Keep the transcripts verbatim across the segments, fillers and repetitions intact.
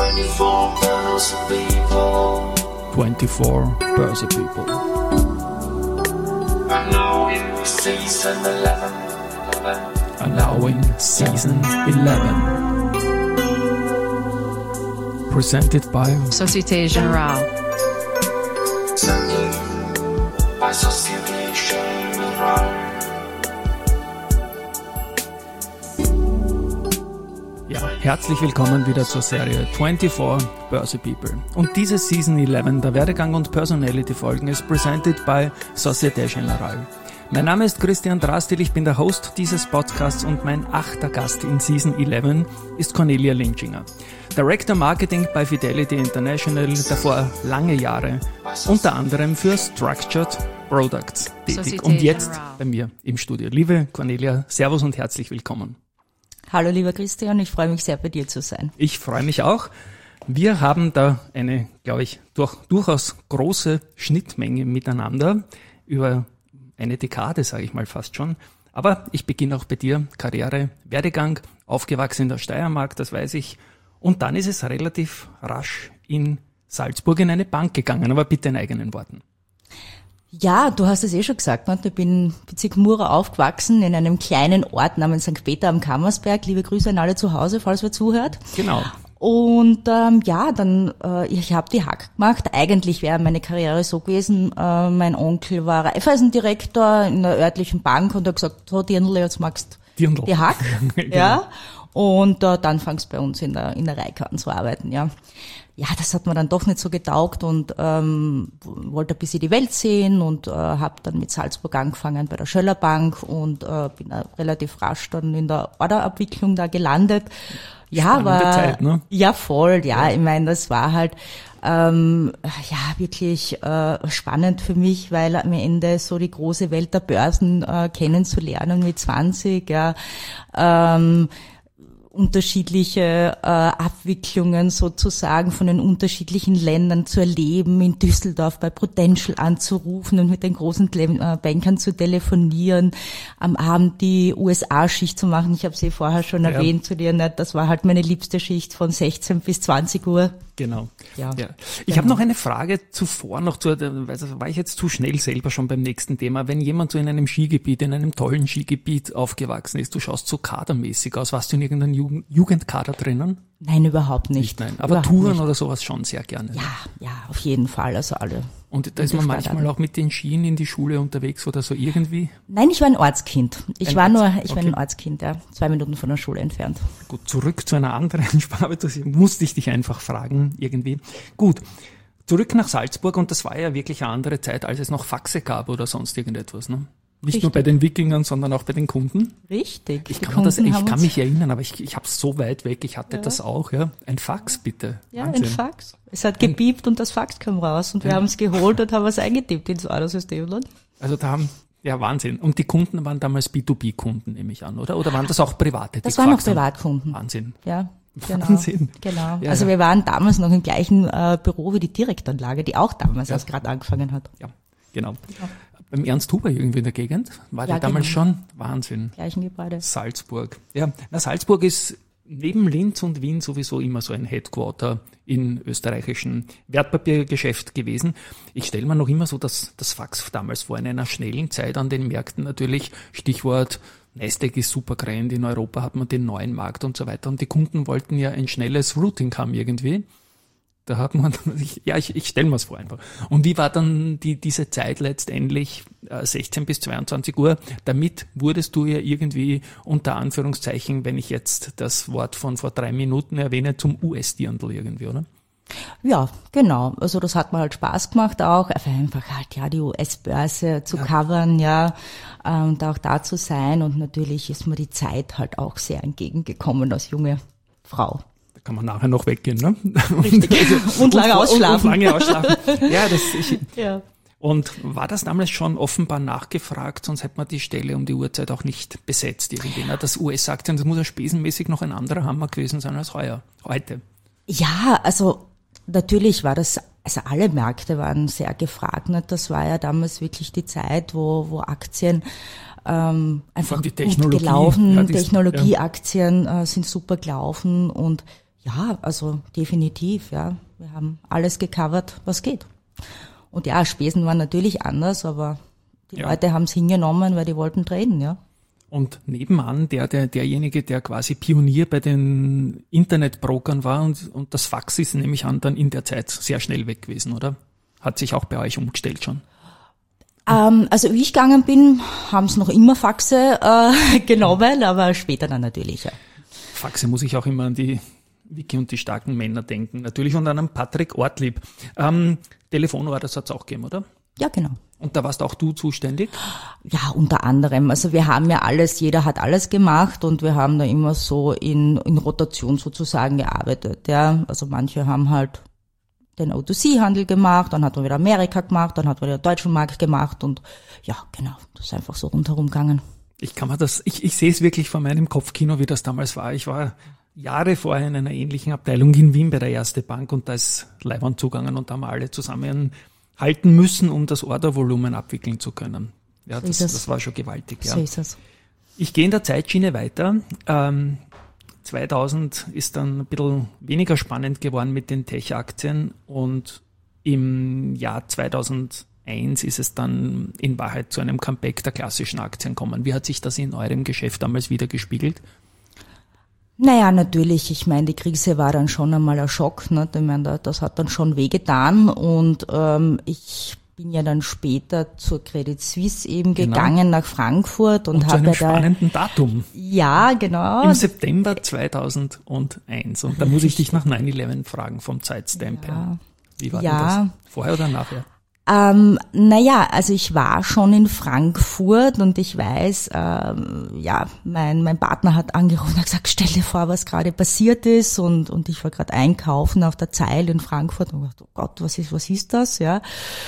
twenty-four Börse People. twenty-four Börse People. And now in season eleven. And now in season eleven. Presented by Société Générale. Presented by Société Générale. Ja, herzlich willkommen wieder zur Serie twenty-four Börse People. Und diese Season eleven der Werdegang und Personality Folgen ist presented by Société Générale. Mein Name ist Christian Drastil, ich bin der Host dieses Podcasts und mein achter Gast in Season eleven ist Cornelia Linschinger. Director Marketing bei Fidelity International, davor lange Jahre, unter anderem für Structured Products tätig. Und jetzt bei mir im Studio. Liebe Cornelia, Servus und herzlich willkommen. Hallo lieber Christian, ich freue mich sehr, bei dir zu sein. Ich freue mich auch. Wir haben da eine, glaube ich, durch, durchaus große Schnittmenge miteinander über eine Dekade, sage ich mal fast schon. Aber ich beginne auch bei dir. Karriere, Werdegang, aufgewachsen in der Steiermark, das weiß ich. Und dann ist es relativ rasch in Salzburg in eine Bank gegangen, aber bitte in eigenen Worten. Ja, du hast es eh schon gesagt, ne? Ich bin im Bezirk Mura aufgewachsen, in einem kleinen Ort namens Sankt Peter am Kammersberg. Liebe Grüße an alle zu Hause, falls wer zuhört. Genau. Und ähm, ja, dann äh, ich habe die Hack gemacht. Eigentlich wäre meine Karriere so gewesen, äh, mein Onkel war Raiffeisendirektor in der örtlichen Bank und hat gesagt, so Dirndl, jetzt magst du die Hack. Genau. Ja. Und äh, dann fangst du bei uns in der in der Reihe an zu arbeiten, ja. Ja, das hat mir dann doch nicht so getaugt und ähm, wollte ein bisschen die Welt sehen und äh, habe dann mit Salzburg angefangen bei der Schöller Bank und äh, bin äh, relativ rasch dann in der Orderabwicklung da gelandet. Ja, Spannende war Zeit, ne? Ja, voll, ja, ich meine, das war halt ähm, ja wirklich äh, spannend für mich, weil am Ende so die große Welt der Börsen äh, kennenzulernen mit zwanzig, ja, ähm, unterschiedliche äh, Abwicklungen sozusagen von den unterschiedlichen Ländern zu erleben, in Düsseldorf bei Prudential anzurufen und mit den großen äh, Bankern zu telefonieren, am Abend die U S A-Schicht zu machen. Ich habe sie vorher schon ja. erwähnt zu dir, ne? Das war halt meine liebste Schicht von sechzehn bis zwanzig Uhr. Genau. Ja. ja. Ich genau. habe noch eine Frage zuvor, noch zu, weil das war ich jetzt zu schnell selber schon beim nächsten Thema. Wenn jemand so in einem Skigebiet, in einem tollen Skigebiet aufgewachsen ist, du schaust so kadermäßig aus, warst du in irgendeinem Jugend- Jugendkader drinnen? Nein, überhaupt nicht. nicht nein. Aber überhaupt Touren nicht. oder sowas schon sehr gerne. Ja, ja, auf jeden Fall, also alle. Und da ist man manchmal auch mit den Skien in die Schule unterwegs oder so irgendwie? Nein, ich war ein Ortskind. Ich ein war Orts- nur, ich okay. war ein Ortskind, ja. Zwei Minuten von der Schule entfernt. Gut, zurück zu einer anderen Sprache, das musste ich dich einfach fragen, irgendwie. Gut, zurück nach Salzburg und das war ja wirklich eine andere Zeit, als es noch Faxe gab oder sonst irgendetwas, ne? Nicht Richtig. nur bei den Wikingern, sondern auch bei den Kunden. Richtig. Ich Die kann, das, Kunden ich haben kann uns- mich erinnern, aber ich, ich habe es so weit weg, ich hatte Ja. das auch, ja. Ein Fax, bitte. Ja, Wahnsinn. ein Fax. Es hat gepiept und das Fax kam raus und wir Ja. haben es geholt und haben es eingetippt ins Ordersystem. Also da haben, ja Wahnsinn. Und die Kunden waren damals B zwei B-Kunden, nehme ich an, oder? Oder waren das auch private? Das die waren auch gefaxt haben? Privatkunden. Wahnsinn. Ja, genau. Wahnsinn. Genau. Ja, also ja. wir waren damals noch im gleichen äh, Büro wie die Direktanlage, die auch damals Ja. erst gerade angefangen hat. Ja, genau. Beim Ernst Huber irgendwie in der Gegend? War Ja, der damals genau. schon? Wahnsinn. Gleichen Gebäude. Salzburg. Ja, na, Salzburg ist neben Linz und Wien sowieso immer so ein Headquarter in österreichischen Wertpapiergeschäft gewesen. Ich stelle mir noch immer so das, das Fax damals vor, in einer schnellen Zeit an den Märkten natürlich, Stichwort Nasdaq ist super grand, in Europa hat man den neuen Markt und so weiter und die Kunden wollten ja ein schnelles Routing haben irgendwie. Da hat man, ich, ja, ich, ich stelle mir es vor einfach. Und wie war dann die, diese Zeit letztendlich, äh, sechzehn bis zweiundzwanzig Uhr? Damit wurdest du ja irgendwie unter Anführungszeichen, wenn ich jetzt das Wort von vor drei Minuten erwähne, zum U S-Dirndl irgendwie, oder? Ja, genau. Also das hat mir halt Spaß gemacht auch, einfach halt ja die U S-Börse zu Ja. covern, ja, und auch da zu sein. Und natürlich ist mir die Zeit halt auch sehr entgegengekommen als junge Frau. Da kann man nachher noch weggehen, ne? Richtig. Und lange ausschlafen. Und lange ausschlafen. Ja, das, ich, Ja. und war das damals schon offenbar nachgefragt, sonst hätte man die Stelle um die Uhrzeit auch nicht besetzt irgendwie. Ne? Das U S-Aktien, das muss ja spesenmäßig noch ein anderer Hammer gewesen sein als heuer, heute. Ja, also natürlich war das, also alle Märkte waren sehr gefragt. Ne? Das war ja damals wirklich die Zeit, wo, wo Aktien ähm, einfach die gut Technologie, gelaufen, ja, die ist- Technologieaktien äh, sind super gelaufen und Ja, also definitiv, ja. Wir haben alles gecovert, was geht. Und ja, Spesen waren natürlich anders, aber die Ja. Leute haben es hingenommen, weil die wollten traden, ja. Und nebenan der, der, derjenige, der quasi Pionier bei den Internetbrokern war und, und das Fax ist nämlich an dann in der Zeit sehr schnell weg gewesen, oder? Hat sich auch bei euch umgestellt schon? Ähm, also wie ich gegangen bin, haben es noch immer Faxe äh, genommen, aber später dann natürlich, ja. Faxe muss ich auch immer an die Vicky und die starken Männer denken. Natürlich und an einen Patrick Ortlieb. Ähm, Telefonorders hat es auch gegeben, oder? Ja, genau. Und da warst auch du zuständig? Ja, unter anderem. Also wir haben ja alles, jeder hat alles gemacht und wir haben da immer so in, in Rotation sozusagen gearbeitet. Ja, also manche haben halt den O zwei C-Handel gemacht, dann hat man wieder Amerika gemacht, dann hat man wieder den deutschen Markt gemacht und ja, genau, das ist einfach so rundherum gegangen. Ich kann mir das, ich, ich sehe es wirklich vor meinem Kopfkino, wie das damals war. Ich war Jahre vorher in einer ähnlichen Abteilung in Wien bei der Erste Bank und da ist Leihwand zugegangen und da haben wir alle zusammen halten müssen, um das Ordervolumen abwickeln zu können. Ja, So das, ist es. das war schon gewaltig. Ja. So ist es. Ich gehe in der Zeitschiene weiter. Ähm, zweitausend ist dann ein bisschen weniger spannend geworden mit den Tech-Aktien und im Jahr zweitausendeins ist es dann in Wahrheit zu einem Comeback der klassischen Aktien gekommen. Wie hat sich das in eurem Geschäft damals wieder gespiegelt? Naja, natürlich. Ich meine, die Krise war dann schon einmal ein Schock. Ne? Ich meine, das hat dann schon wehgetan. Und ähm, ich bin ja dann später zur Credit Suisse eben Genau. gegangen nach Frankfurt und, Und zu habe einem ja da spannenden Datum. ja genau Im September zweitausendeins. Und da muss ich dich nach neun elf fragen vom Zeitstamp her. Wie war Ja. denn das? Vorher oder nachher? Ähm, naja, also ich war schon in Frankfurt und ich weiß, ähm, ja, mein mein Partner hat angerufen und hat gesagt, stell dir vor, was gerade passiert ist und und ich war gerade einkaufen auf der Zeil in Frankfurt und dachte, oh Gott, was ist was ist das, ja?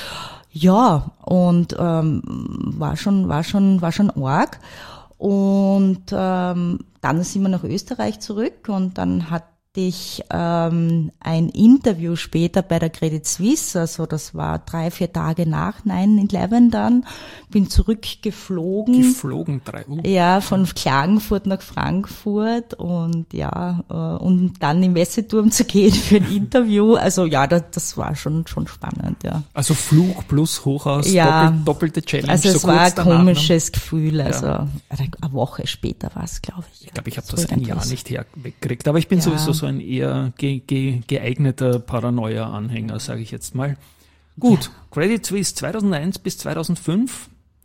Ja, und ähm, war schon war schon war schon arg und ähm, dann sind wir nach Österreich zurück und dann hat ich ähm, ein Interview später bei der Credit Suisse, also das war drei, vier Tage nach neun elf dann, bin zurückgeflogen. Geflogen drei Uhr. Ja, von Klagenfurt nach Frankfurt und ja, äh, und dann im Messeturm zu gehen für ein Interview. Also ja, das, das war schon schon spannend, ja. Also Flug plus Hochhaus, Ja. doppelt, doppelte Challenge. Also es so war kurz ein danach, komisches Ne? Gefühl, also eine Woche später war es, glaube ich. Ich glaube, ich habe So das ein Jahr irgendwas. nicht her weggekriegt. Aber ich bin Ja. sowieso so ein eher ge ge geeigneter Paranoia-Anhänger, sage ich jetzt mal. Gut, Credit Suisse zweitausendeins bis zweitausendfünf.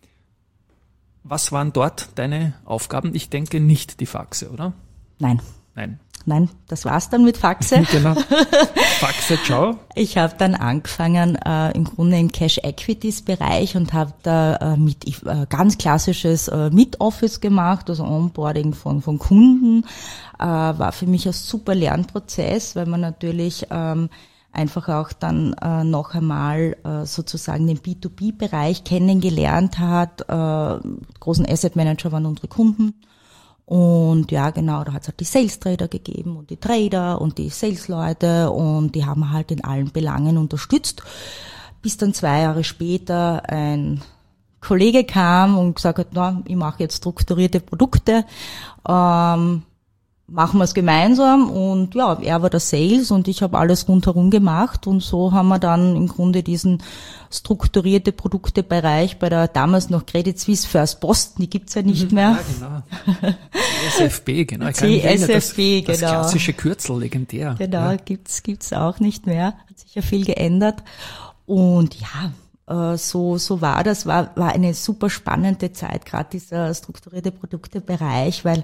Was waren dort deine Aufgaben? Ich denke nicht die Faxe, oder? Nein, Nein. nein, das war's dann mit Faxe. Genau. Faxe, ciao. Ich habe dann angefangen äh, im Grunde im Cash Equities Bereich und habe da äh, mit äh, ganz klassisches äh, Mid-Office gemacht, also Onboarding von von Kunden. Äh, war für mich ein super Lernprozess, weil man natürlich ähm, einfach auch dann äh, noch einmal äh, sozusagen den B zwei B Bereich kennengelernt hat. Äh, großen Asset Manager waren unsere Kunden. Und ja, genau, da hat es halt die Sales Trader gegeben und die Trader und die Sales-Leute und die haben halt in allen Belangen unterstützt, bis dann zwei Jahre später ein Kollege kam und gesagt hat, na, ich mache jetzt strukturierte Produkte, ähm, machen wir es gemeinsam und ja, er war der Sales und ich habe alles rundherum gemacht und so haben wir dann im Grunde diesen strukturierte Produkte-Bereich bei der damals noch Credit Suisse First Boston, die gibt's ja nicht mehr. Ja, genau. C S F B, genau. Ich kann mich C S erinnern, F B, das, das genau. klassische Kürzel, legendär. Genau, Ja. gibt's gibt's auch nicht mehr, hat sich ja viel geändert und ja, äh, so so war das, war war eine super spannende Zeit, gerade dieser strukturierte Produkte-Bereich, weil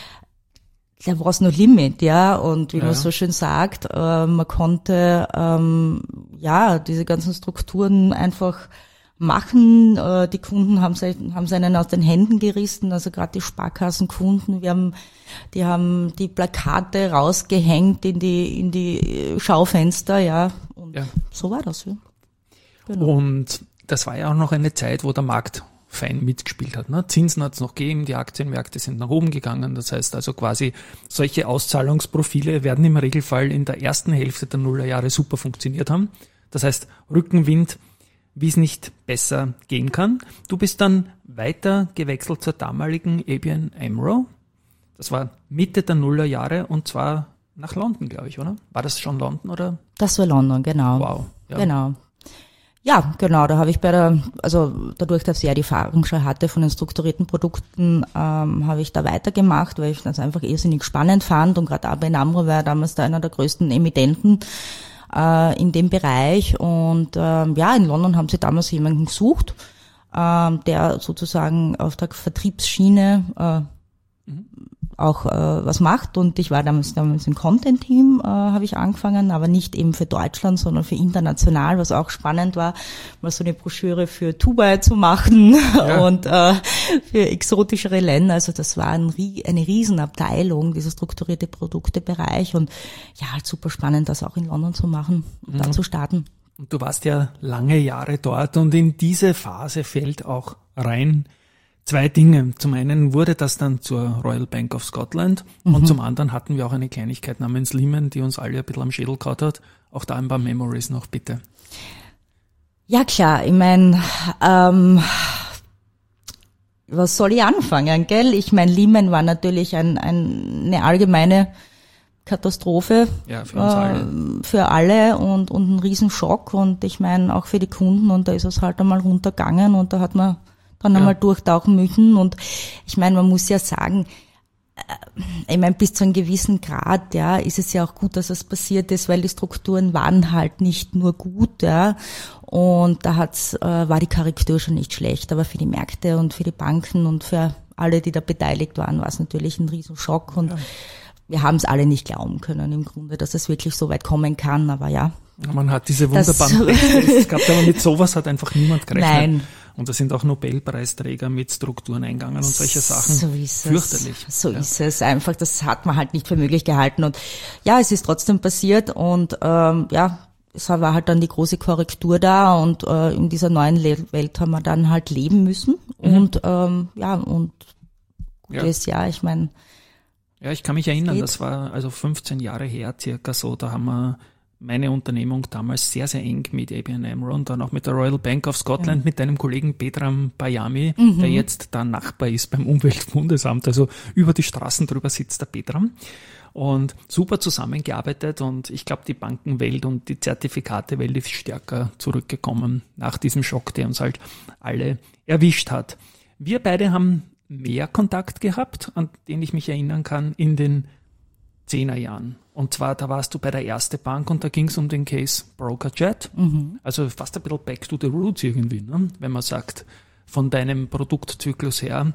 da war es no limit, ja, und wie Ja. man so schön sagt, äh, man konnte ähm, ja diese ganzen Strukturen einfach machen. Äh, die Kunden haben sie haben sie einen aus den Händen gerissen, also gerade die Sparkassenkunden. Wir haben, die haben die Plakate rausgehängt in die in die Schaufenster, ja, und Ja. so war das. Ja. Genau. Und das war ja auch noch eine Zeit, wo der Markt fein mitgespielt hat. Ne? Zinsen hat es noch gegeben, die Aktienmärkte sind nach oben gegangen. Das heißt also quasi, solche Auszahlungsprofile werden im Regelfall in der ersten Hälfte der Nullerjahre super funktioniert haben. Das heißt, Rückenwind, wie es nicht besser gehen kann. Du bist dann weiter gewechselt zur damaligen A B N AMRO. Das war Mitte der Nullerjahre und zwar nach London, glaube ich, oder? War das schon London, oder? Das war London, genau. Wow. Ja. Genau. Ja, genau, da habe ich bei der, also dadurch, dass ich ja die Erfahrung schon hatte von den strukturierten Produkten, ähm, habe ich da weitergemacht, weil ich das einfach irrsinnig spannend fand und gerade A B N AMRO war damals da einer der größten Emittenten äh, in dem Bereich und ähm, ja, in London haben sie damals jemanden gesucht, ähm, der sozusagen auf der Vertriebsschiene äh, mhm. auch äh, was macht und ich war damals damals im Content-Team, äh, habe ich angefangen, aber nicht eben für Deutschland, sondern für international, was auch spannend war, mal so eine Broschüre für Dubai zu machen ja. und äh, für exotischere Länder. Also das war ein, eine Riesenabteilung, dieser strukturierte Produktebereich und ja, halt super spannend, das auch in London zu machen und mhm. da zu starten. Und du warst ja lange Jahre dort und in diese Phase fällt auch rein zwei Dinge. Zum einen wurde das dann zur Royal Bank of Scotland mhm. und zum anderen hatten wir auch eine Kleinigkeit namens Lehman, die uns alle ein bisschen am Schädel gehauen hat. Auch da ein paar Memories noch, bitte. Ja klar, ich meine, ähm, was soll ich anfangen, gell? Ich meine, Lehman war natürlich ein, ein, eine allgemeine Katastrophe ja, für uns alle. Äh, für alle und, und ein Riesenschock und ich meine auch für die Kunden und da ist es halt einmal runtergegangen und da hat man dann ja. einmal durchtauchen müssen und ich meine, man muss ja sagen, äh, ich meine, bis zu einem gewissen Grad, ja, ist es ja auch gut, dass es passiert ist, weil die Strukturen waren halt nicht nur gut, ja, und da hat's, äh, war die Korrektur schon nicht schlecht, aber für die Märkte und für die Banken und für alle, die da beteiligt waren, war es natürlich ein Riesenschock und ja. wir haben es alle nicht glauben können im Grunde, dass es wirklich so weit kommen kann, aber ja. Man hat diese wunderbaren Backtests gehabt, aber mit sowas hat einfach niemand gerechnet. Nein. Und da sind auch Nobelpreisträger mit Strukturen eingegangen und solche Sachen. So ist fürchterlich. Es. So ja. ist es einfach. Das hat man halt nicht für möglich gehalten. Und ja, es ist trotzdem passiert und ähm, ja, es war halt dann die große Korrektur da und äh, in dieser neuen Le- Welt haben wir dann halt leben müssen. Mhm. Und ähm, ja, und gutes ja. Jahr, ich meine. Ja, ich kann mich erinnern, das war also fünfzehn Jahre her circa so, da haben wir meine Unternehmung damals sehr, sehr eng mit A B N AMRO und dann auch mit der Royal Bank of Scotland, ja. mit deinem Kollegen Bedram Payami, mhm. der jetzt da Nachbar ist beim Umweltbundesamt, also über die Straßen drüber sitzt der Bedram und super zusammengearbeitet und ich glaube, die Bankenwelt und die Zertifikatewelt ist stärker zurückgekommen nach diesem Schock, der uns halt alle erwischt hat. Wir beide haben mehr Kontakt gehabt, an den ich mich erinnern kann, in den zehner Jahren. Und zwar, da warst du bei der Erste Bank und da ging es um den Case BrokerJet. Mhm. Also fast ein bisschen back to the roots irgendwie, ne? Wenn man sagt, von deinem Produktzyklus her.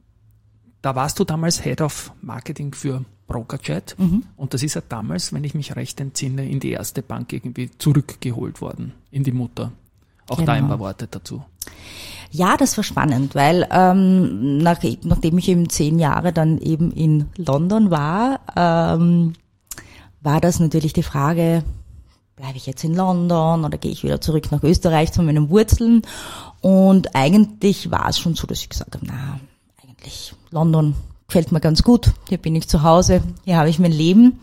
Da warst du damals Head of Marketing für BrokerJet. Mhm. Und das ist ja damals, wenn ich mich recht entsinne, in die Erste Bank irgendwie zurückgeholt worden, in die Mutter. Auch genau. Da ein paar Worte dazu. Ja, das war spannend, weil ähm, nach, nachdem ich eben zehn Jahre dann eben in London war, ähm, war das natürlich die Frage, bleibe ich jetzt in London oder gehe ich wieder zurück nach Österreich zu meinen Wurzeln? Und eigentlich war es schon so, dass ich gesagt habe, na, eigentlich London gefällt mir ganz gut, hier bin ich zu Hause, hier habe ich mein Leben.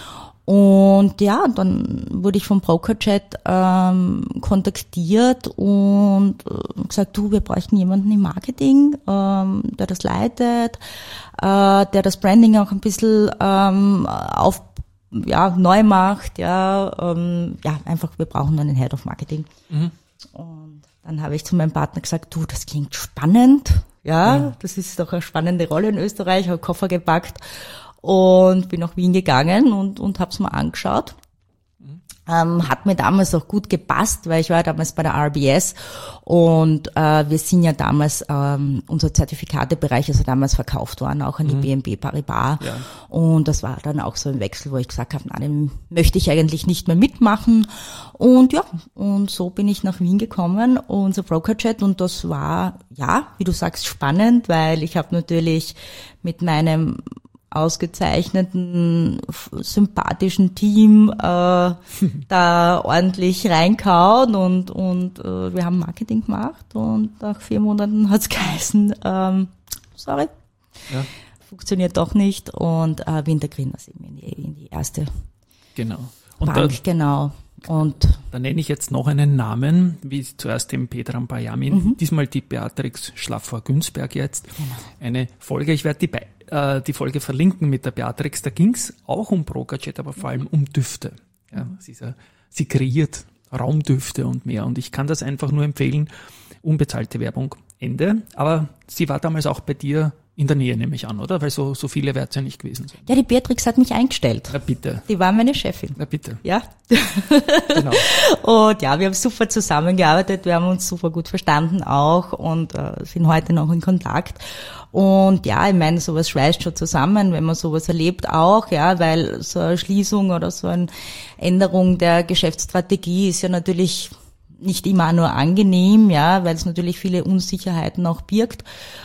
Und ja, dann wurde ich vom BrokerJet ähm, kontaktiert und äh, gesagt, du, wir bräuchten jemanden im Marketing, ähm, der das leitet, äh, der das Branding auch ein bisschen ähm, auf ja neu macht, ja, ähm, ja, einfach, wir brauchen einen Head of Marketing. Mhm. Und dann habe ich zu meinem Partner gesagt, du, das klingt spannend, ja, ja. Das ist doch eine spannende Rolle in Österreich, habe Koffer gepackt. Und bin nach Wien gegangen und, und habe es mir angeschaut. Mhm. Ähm, hat mir damals auch gut gepasst, weil ich war damals bei der R B S und äh, wir sind ja damals, ähm, unser Zertifikatebereich ist ja damals verkauft worden, auch an die mhm. B N P Paribas. Ja. Und das war dann auch so ein Wechsel, wo ich gesagt habe, nein, den möchte ich eigentlich nicht mehr mitmachen. Und ja, und so bin ich nach Wien gekommen, unser BrokerJet, und das war, ja, wie du sagst, spannend, weil ich habe natürlich mit meinem ausgezeichneten, sympathischen Team äh, da ordentlich reinkauen und und äh, wir haben Marketing gemacht und nach vier Monaten hat's geheißen, ähm, sorry, ja. funktioniert doch nicht und äh, wir integrieren das eben in die, in die erste genau. Und Bank, da, genau. Und da nenne ich jetzt noch einen Namen, wie zuerst den Bedram Payami, mhm. diesmal die Beatrix Schlaffer-Günzberg jetzt. Genau. Eine Folge, ich werde die be- äh, die Folge verlinken mit der Beatrix. Da ging es auch um Brokerjet, aber vor allem um Düfte. Ja, sie, ist, sie kreiert Raumdüfte und mehr. Und ich kann das einfach nur empfehlen. Unbezahlte Werbung, Ende. Aber sie war damals auch bei dir in der Nähe, nehme ich an, oder? Weil so, so viele wird es ja nicht gewesen sein. Ja, die Beatrix hat mich eingestellt. Na bitte. Die war meine Chefin. Na bitte. Ja. Genau. Und ja, wir haben super zusammengearbeitet, wir haben uns super gut verstanden auch und äh, sind heute noch in Kontakt. Und ja, ich meine, sowas schweißt schon zusammen, wenn man sowas erlebt auch, ja, weil so eine Schließung oder so eine Änderung der Geschäftsstrategie ist ja natürlich nicht immer nur angenehm, ja, weil es natürlich viele Unsicherheiten auch birgt.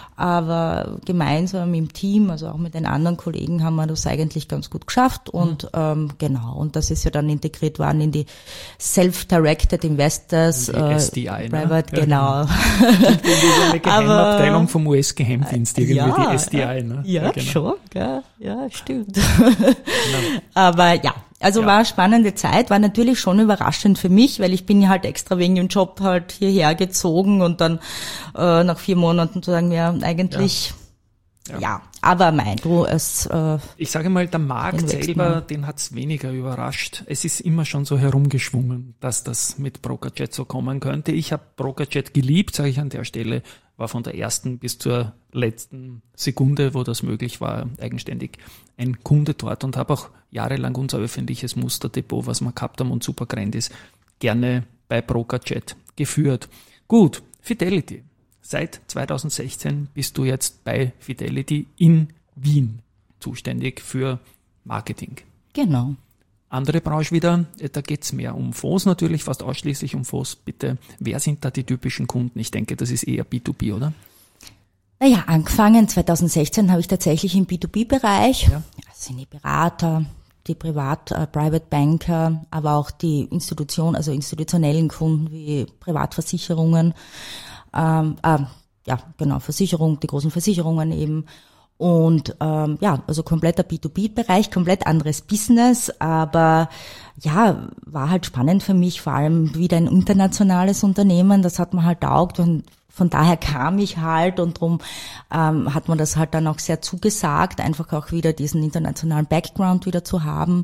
Aber gemeinsam im Team, also auch mit den anderen Kollegen, haben wir das eigentlich ganz gut geschafft. Und mhm. ähm, genau, und das ist ja dann integriert worden in die Self-Directed Investors. Die äh, S D I, Private, ne? genau. Ja, genau. Eine Geheimabteilung vom U S-Geheimdienst, irgendwie ja, die S D I. Ne? Ja, ja genau. schon, ja, ja, stimmt. Genau. Aber ja. Also ja. War eine spannende Zeit, war natürlich schon überraschend für mich, weil ich bin ja halt extra wegen dem Job halt hierher gezogen und dann äh, nach vier Monaten zu sagen, ja, eigentlich, ja, ja. ja. Aber mein, du, es... Äh, ich sage mal, der Markt selber, den hat's weniger überrascht. Es ist immer schon so herumgeschwungen, dass das mit Brokerjet so kommen könnte. Ich habe Brokerjet geliebt, sage ich an der Stelle, war von der ersten bis zur letzten Sekunde, wo das möglich war, eigenständig ein Kunde dort und habe auch jahrelang unser öffentliches Musterdepot, was wir gehabt haben und super grand ist, gerne bei Brokerjet geführt. Gut, Fidelity. Seit zweitausendsechzehn bist du jetzt bei Fidelity in Wien zuständig für Marketing. Genau. Andere Branche wieder, da geht's mehr um Fonds natürlich, fast ausschließlich um Fonds. Bitte, wer sind da die typischen Kunden? Ich denke, das ist eher B zwei B, oder? Naja, angefangen zweitausendsechzehn habe ich tatsächlich im B zwei B-Bereich, ja. Das sind die Berater, die Privat, äh, Private Banker, aber auch die Institution, also institutionellen Kunden wie Privatversicherungen, ähm, äh, ja genau, Versicherung, die großen Versicherungen eben. Und ähm, ja, also kompletter B zwei B-Bereich, komplett anderes Business, aber ja, war halt spannend für mich, vor allem wieder ein internationales Unternehmen, das hat mir halt taugt und von daher kam ich halt und drum ähm, hat man das halt dann auch sehr zugesagt, einfach auch wieder diesen internationalen Background wieder zu haben.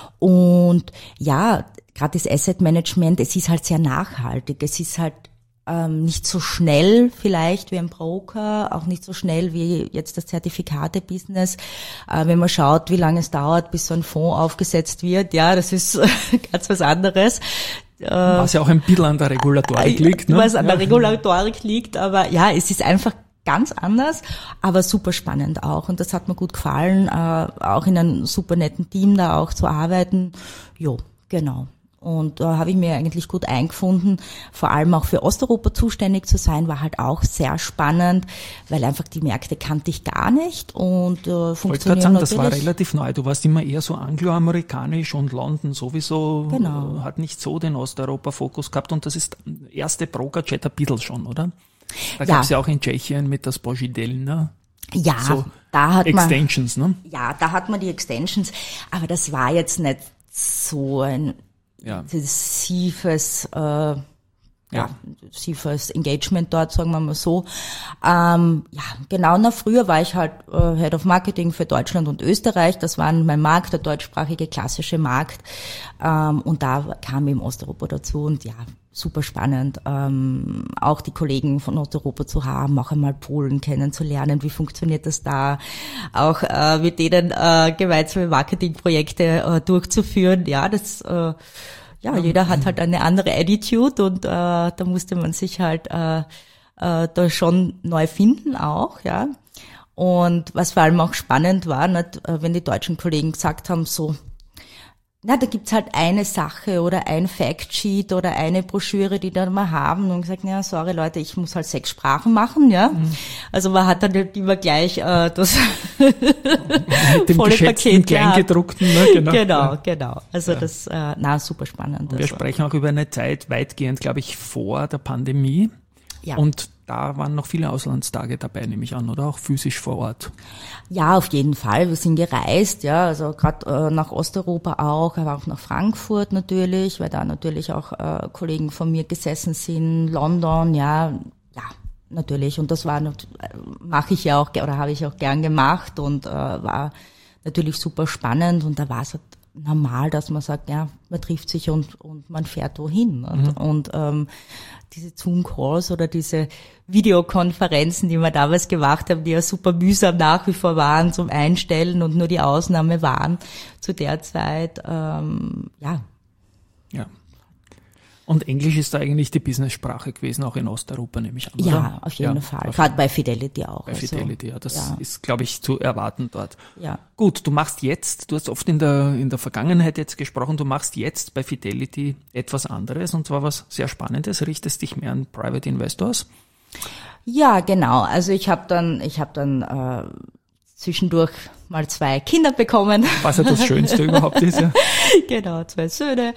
Und ja, gerade das Asset Management, es ist halt sehr nachhaltig, es ist halt Ähm, nicht so schnell vielleicht wie ein Broker, auch nicht so schnell wie jetzt das Zertifikate-Business. Äh, wenn man schaut, wie lange es dauert, bis so ein Fonds aufgesetzt wird, ja, das ist ganz was anderes. Äh, was ja auch ein bisschen an der Regulatorik liegt. Ne? Was an der Regulatorik liegt, aber ja, es ist einfach ganz anders, aber super spannend auch. Und das hat mir gut gefallen, äh, auch in einem super netten Team da auch zu arbeiten. Jo, genau. Und da habe ich mir eigentlich gut eingefunden, vor allem auch für Osteuropa zuständig zu sein, war halt auch sehr spannend, weil einfach die Märkte kannte ich gar nicht und äh, funktionieren sagen, natürlich. Das war relativ neu. Du warst immer eher so angloamerikanisch und London sowieso genau. hat nicht so den Osteuropa-Fokus gehabt und das ist erste Brokerjet ein bisschen schon, oder? Da ja. gab es ja auch in Tschechien mit das Božidelna. Ja, so da hat man Extensions, ne? Ja, da hat man die Extensions, aber das war jetzt nicht so ein ja. intensives, äh, ja, ja. intensives Engagement dort, sagen wir mal so. Ähm, ja, genau, na früher war ich halt äh, Head of Marketing für Deutschland und Österreich. Das war mein Markt, der deutschsprachige klassische Markt. Ähm, und da kam eben Osteuropa dazu und ja, super spannend, ähm, auch die Kollegen von Osteuropa zu haben, auch einmal Polen kennenzulernen, wie funktioniert das da, auch äh, mit denen äh, gemeinsame Marketingprojekte äh, durchzuführen. Ja, das, äh, ja, ja, jeder hat halt eine andere Attitude und äh, da musste man sich halt äh, äh, da schon neu finden auch, ja. Und was vor allem auch spannend war, nicht, wenn die deutschen Kollegen gesagt haben, so, na, da gibt's halt eine Sache oder ein Factsheet oder eine Broschüre, die da mal haben und gesagt, ja, sorry Leute, ich muss halt sechs Sprachen machen, ja. Mhm. Also man hat dann nicht immer gleich äh, das mit dem volle Paket Kleingedruckten, ne? Genau. Genau, genau. Also ja. das, äh, na, super spannend. Wir also. sprechen auch über eine Zeit weitgehend, glaube ich, vor der Pandemie. Ja. Und da waren noch viele Auslandstage dabei, nehme ich an, oder auch physisch vor Ort? Ja, auf jeden Fall. Wir sind gereist, ja, also gerade äh, nach Osteuropa auch, aber auch nach Frankfurt natürlich, weil da natürlich auch äh, Kollegen von mir gesessen sind, London, ja, ja, natürlich. Und das war, mache ich ja auch, oder habe ich auch gern gemacht und äh, war natürlich super spannend. Und da war es halt normal, dass man sagt, ja, man trifft sich und und man fährt wohin. Und, mhm. und ähm, diese Zoom-Calls oder diese Videokonferenzen, die wir damals gemacht haben, die ja super mühsam nach wie vor waren zum Einstellen und nur die Ausnahme waren zu der Zeit, ähm, ja. Ja. Und Englisch ist da eigentlich die Business-Sprache gewesen, auch in Osteuropa, nehme ich an, oder? Ja, auf jeden ja, Fall. Gerade bei Fidelity auch. Bei also, Fidelity, ja. Das ja. ist, glaube ich, zu erwarten dort. Ja. Gut, du machst jetzt, du hast oft in der, in der Vergangenheit jetzt gesprochen, du machst jetzt bei Fidelity etwas anderes, und zwar was sehr Spannendes, richtest dich mehr an Private Investors? Ja, genau. Also ich habe dann, ich habe dann äh, zwischendurch mal zwei Kinder bekommen. Was ja das Schönste überhaupt ist, ja. Genau, zwei Söhne.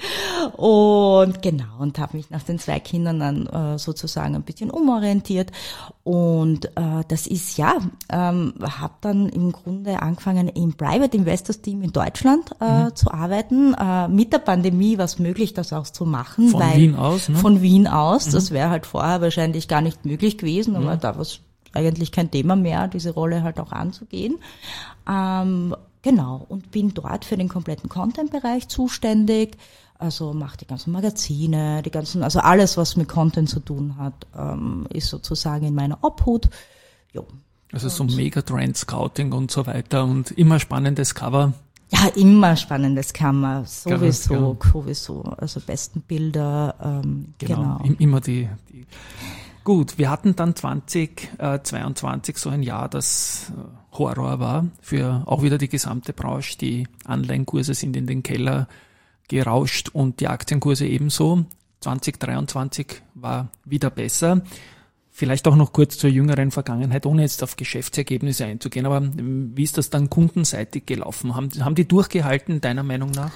Und genau, und habe mich nach den zwei Kindern dann äh, sozusagen ein bisschen umorientiert. Und äh, das ist, ja, ähm, habe dann im Grunde angefangen, im Private Investors Team in Deutschland äh, mhm. zu arbeiten. Äh, mit der Pandemie war es möglich, das auch zu machen. Von weil, Wien aus, ne? Von Wien aus. Mhm. Das wäre halt vorher wahrscheinlich gar nicht möglich gewesen, aber mhm. da war es eigentlich kein Thema mehr, diese Rolle halt auch anzugehen. Ähm, genau, und bin dort für den kompletten Content-Bereich zuständig. Also mache die ganzen Magazine, die ganzen, also alles, was mit Content zu tun hat, ähm, ist sozusagen in meiner Obhut. Jo. Also so Megatrend-Scouting und so weiter und immer spannendes Cover. Ja, immer spannendes Cover, sowieso, ja. sowieso. Also besten Bilder, ähm, genau. genau. Immer die, die Gut, wir hatten dann zwanzig zweiundzwanzig so ein Jahr, das Horror war für auch wieder die gesamte Branche. Die Anleihenkurse sind in den Keller gerauscht und die Aktienkurse ebenso. zwanzig dreiundzwanzig war wieder besser. Vielleicht auch noch kurz zur jüngeren Vergangenheit, ohne jetzt auf Geschäftsergebnisse einzugehen. Aber wie ist das dann kundenseitig gelaufen? Haben, haben die durchgehalten, deiner Meinung nach?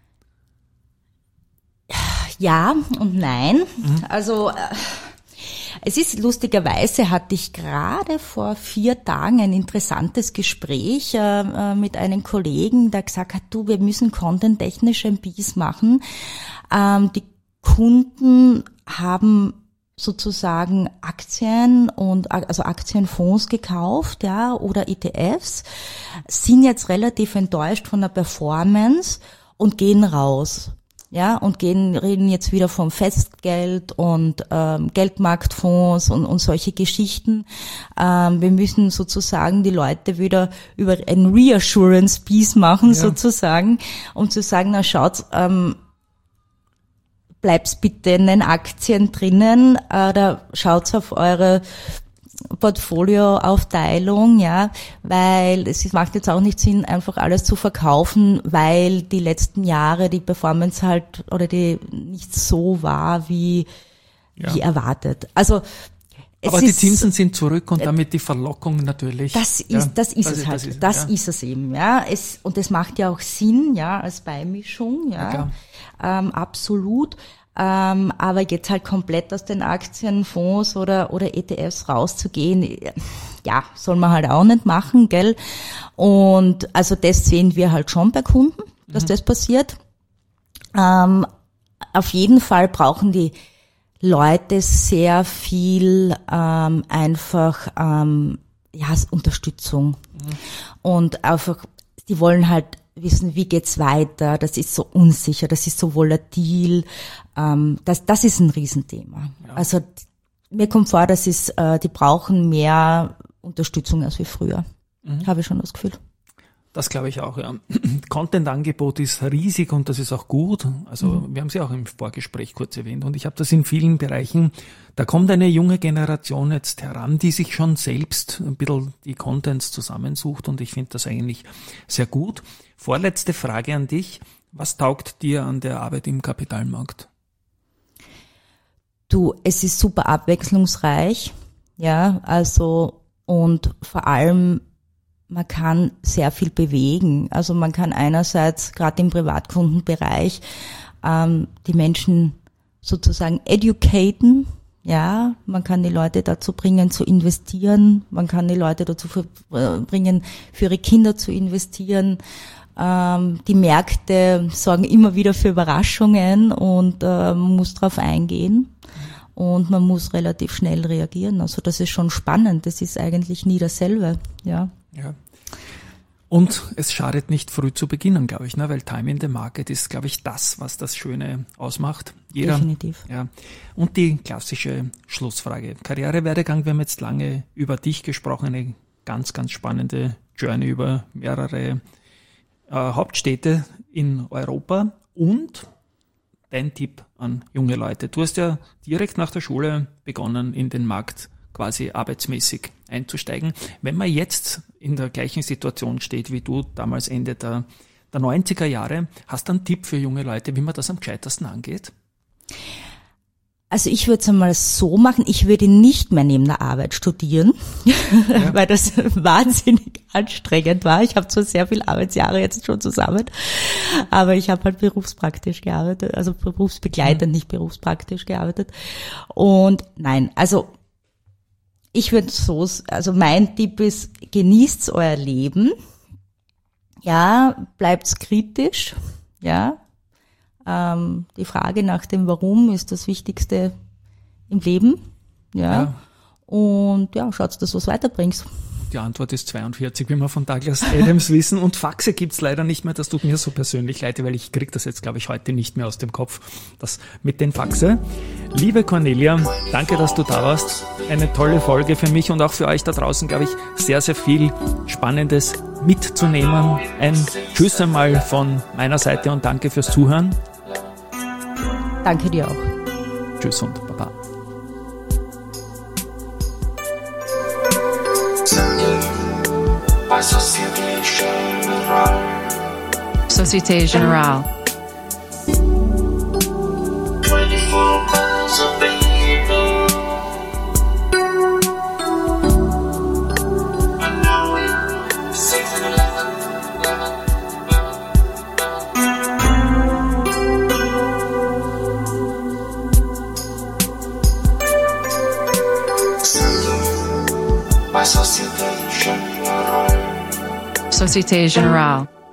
Ja und nein. Mhm. Also es ist lustigerweise, hatte ich gerade vor vier Tagen ein interessantes Gespräch äh, mit einem Kollegen, der gesagt hat, du, wir müssen content-technisch ein Biss machen. Ähm, die Kunden haben sozusagen Aktien und also Aktienfonds gekauft, ja, oder E T Fs, sind jetzt relativ enttäuscht von der Performance und gehen raus. Ja, und gehen, reden jetzt wieder vom Festgeld und ähm, Geldmarktfonds und, und solche Geschichten. Ähm, wir müssen sozusagen die Leute wieder über ein Reassurance-Piece machen, ja. sozusagen, um zu sagen, na schaut, ähm, bleibt's bitte in den Aktien drinnen oder schaut's auf eure Portfolioaufteilung, ja, weil es macht jetzt auch nicht Sinn, einfach alles zu verkaufen, weil die letzten Jahre die Performance halt oder die nicht so war wie, ja. wie erwartet. Also es aber ist, die Zinsen sind zurück und damit die Verlockung natürlich. Das ist, ja, das ist das es ist, halt. das ist, das ja. ist es eben, ja. Es, und es macht ja auch Sinn, ja, als Beimischung, ja, ja ähm, absolut. Ähm, aber jetzt halt komplett aus den Aktienfonds oder oder E T Fs rauszugehen, ja, soll man halt auch nicht machen, gell? Und also das sehen wir halt schon bei Kunden, dass mhm. das passiert. Ähm, auf jeden Fall brauchen die Leute sehr viel ähm, einfach ähm, ja Unterstützung mhm. und einfach, die wollen halt wissen, wie geht's weiter, das ist so unsicher, das ist so volatil, ähm, das, das ist ein Riesenthema. Ja. Also mir kommt vor, das ist, äh, die brauchen mehr Unterstützung als wie früher, mhm. habe ich schon das Gefühl. Das glaube ich auch, ja. Content-Angebot ist riesig und das ist auch gut. Also mhm. wir haben es ja auch im Vorgespräch kurz erwähnt und ich habe das in vielen Bereichen. Da kommt eine junge Generation jetzt heran, die sich schon selbst ein bisschen die Contents zusammensucht und ich finde das eigentlich sehr gut. Vorletzte Frage an dich. Was taugt dir an der Arbeit im Kapitalmarkt? Du, es ist super abwechslungsreich, ja, also und vor allem man kann sehr viel bewegen. Also man kann einerseits gerade im Privatkundenbereich ähm, die Menschen sozusagen educaten. Ja, man kann die Leute dazu bringen, zu investieren. Man kann die Leute dazu bringen, für ihre Kinder zu investieren. Ähm, die Märkte sorgen immer wieder für Überraschungen und äh, man muss drauf eingehen. und man muss relativ schnell reagieren. Also das ist schon spannend, das ist eigentlich nie dasselbe, ja. Ja. Und es schadet nicht, früh zu beginnen, glaube ich, ne? Weil Time in the Market ist, glaube ich, das, was das Schöne ausmacht. Jeder, Definitiv. Ja. Und die klassische Schlussfrage. Karrierewerdegang, wir haben jetzt lange über dich gesprochen, eine ganz, ganz spannende Journey über mehrere äh, Hauptstädte in Europa. Und dein Tipp an junge Leute. Du hast ja direkt nach der Schule begonnen, in den Markt quasi arbeitsmäßig einzusteigen. Wenn man jetzt in der gleichen Situation steht wie du, damals Ende der, der neunziger Jahre, hast du einen Tipp für junge Leute, wie man das am gescheitesten angeht? Also ich würde es einmal so machen, ich würde nicht mehr neben der Arbeit studieren, ja. weil das wahnsinnig anstrengend war. Ich habe zwar sehr viele Arbeitsjahre jetzt schon zusammen, aber ich habe halt berufspraktisch gearbeitet, also berufsbegleitend, mhm. nicht berufspraktisch gearbeitet. Und nein, also ich würde so, also mein Tipp ist, genießt euer Leben, ja, bleibt kritisch, ja. Ähm, die Frage nach dem Warum ist das Wichtigste im Leben, ja. ja. Und ja, schaut, dass du was weiterbringst. Die Antwort ist zweiundvierzig, wie wir von Douglas Adams wissen. Und Faxe gibt's leider nicht mehr. Das tut mir so persönlich leid, weil ich krieg das jetzt, glaube ich, heute nicht mehr aus dem Kopf. Das mit den Faxe. Liebe Cornelia, danke, dass du da warst. Eine tolle Folge für mich und auch für euch da draußen, glaube ich, sehr, sehr viel Spannendes mitzunehmen. Ein Tschüss einmal von meiner Seite und danke fürs Zuhören. Danke dir auch. Tschüss und Baba. By Société Générale. Société Générale. twenty-four miles of people. And now we're six and eleven. By Société Générale. Société Générale.